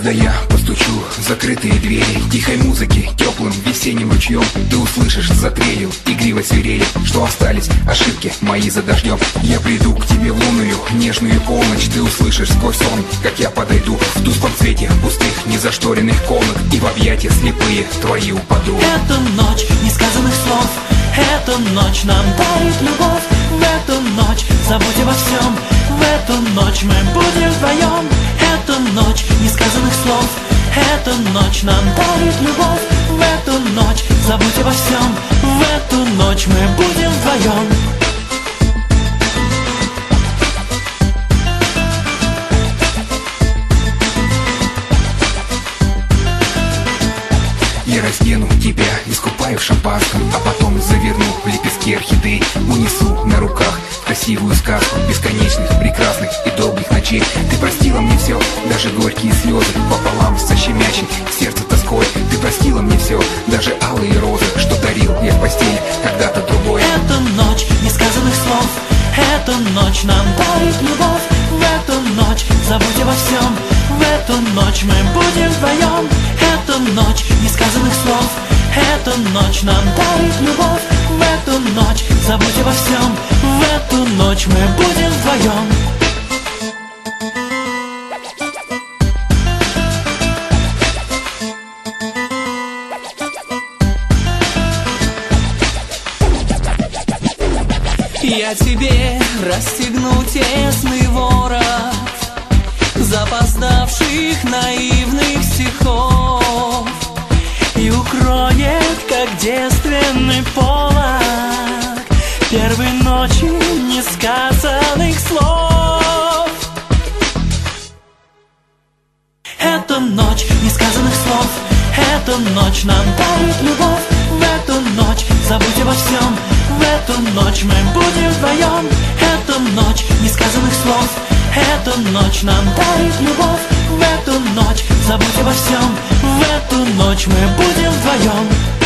Когда я постучу в закрытые двери тихой музыки, теплым весенним ручьем, ты услышишь за трелью игривой свирели, что остались ошибки мои за дождем. Я приду к тебе в лунную нежную полночь, ты услышишь сквозь сон, как я подойду в тусклом свете пустых незашторенных комнат, и в объятия слепые твои упаду. Эту ночь несказанных слов, эту ночь нам дарит любовь. В эту ночь забудь обо всем, в эту ночь мы будем вдвоем. Эту ночь несказанных слов, эту ночь нам дарит любовь. В эту ночь забудь обо всем, в эту ночь мы будем вдвоем. Я раздену тебя, искупаю в шампанском, а потом заверну в лепестки орхидей, унесу на руках в красивую сказку бесконечных, прекрасных и долгих ночей. Ты простила мне все, даже горькие слезы, пополам со щемящей сердце тоской. Ты простила мне все, даже алые розы, что дарил я в постели когда-то другой. Эту ночь несказанных слов, эту ночь нам дарит любовь. В эту ночь забудь обо всем, в эту ночь мы будем вдвоем. Эту ночь несказанных слов, эту ночь нам дарит любовь. В эту ночь забудь обо всем, в эту ночь мы будем вдвоем. Я тебе расстегну тесный ворот запоздавших наивных стихов и укроет, как девственный полог, первой ночи несказанных слов. Эту ночь несказанных слов, эту ночь нам дарит любовь. В эту ночь забудь обо всем, в эту ночь мы будем вдвоем. Эту ночь несказанных слов, эту ночь нам дарит любовь. В эту ночь забудь обо всем, в эту ночь мы будем вдвоем.